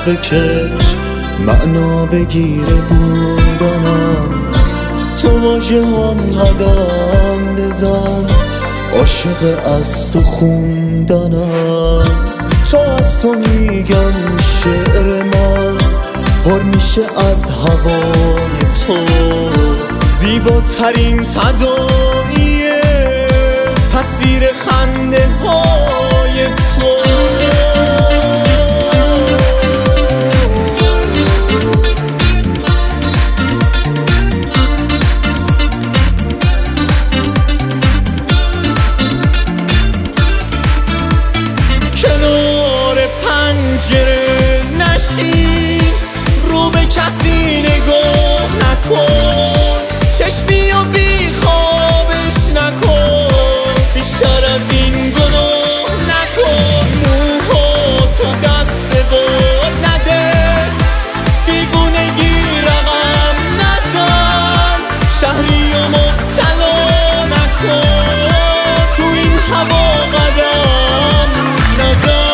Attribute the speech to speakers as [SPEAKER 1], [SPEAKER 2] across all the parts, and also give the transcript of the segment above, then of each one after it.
[SPEAKER 1] نفس بکش معنا بگیره بودنم، تو واژه هم قدم بزن عاشق از تو خوندنم. تو از تو میگم شعر من پر میشه از هوای تو، زیباترین تداعیه تصویر خنده های تو. کنار پنجره نشین، رو به کسی نگاه نکن، چشمی و بی خوابش نکن، بیشتر از این گناه نکن. موهاتو دست بار نده، دیوونگی رقم نزن، شهری و مبتلا نکن، تو این هوا قدم نزن.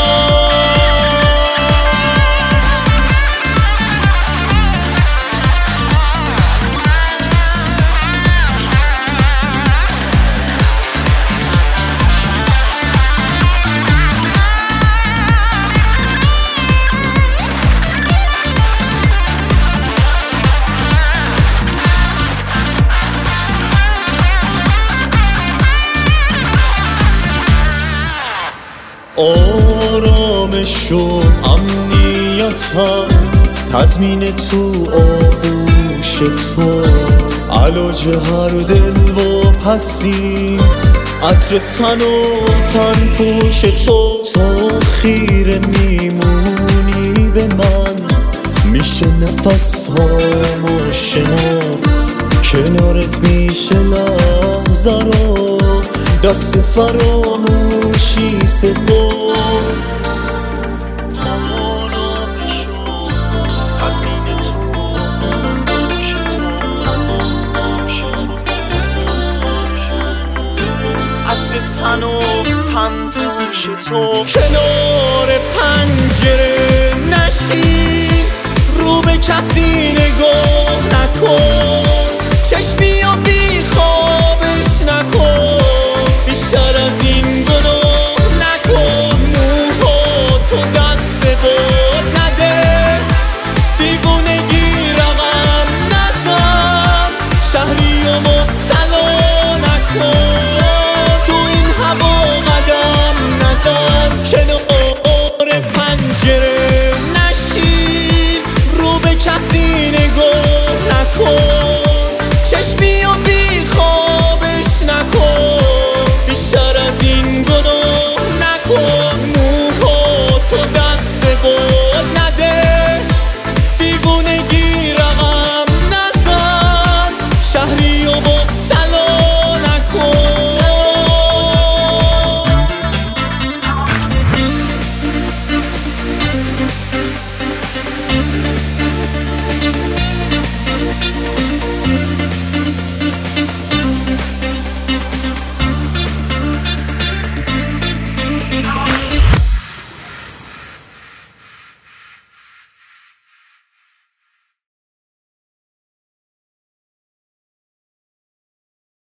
[SPEAKER 1] آرامش و امنیتم تضمین تو آغوش تو، علاج هر دل و پسی عطر تن و تن پوش تو. تو خیره میمونی به من، میشه نفس هامو شمار، کنارت میشه لحظه رو دست فراموشی سپرد. کنار پنجره نشین، رو به کسی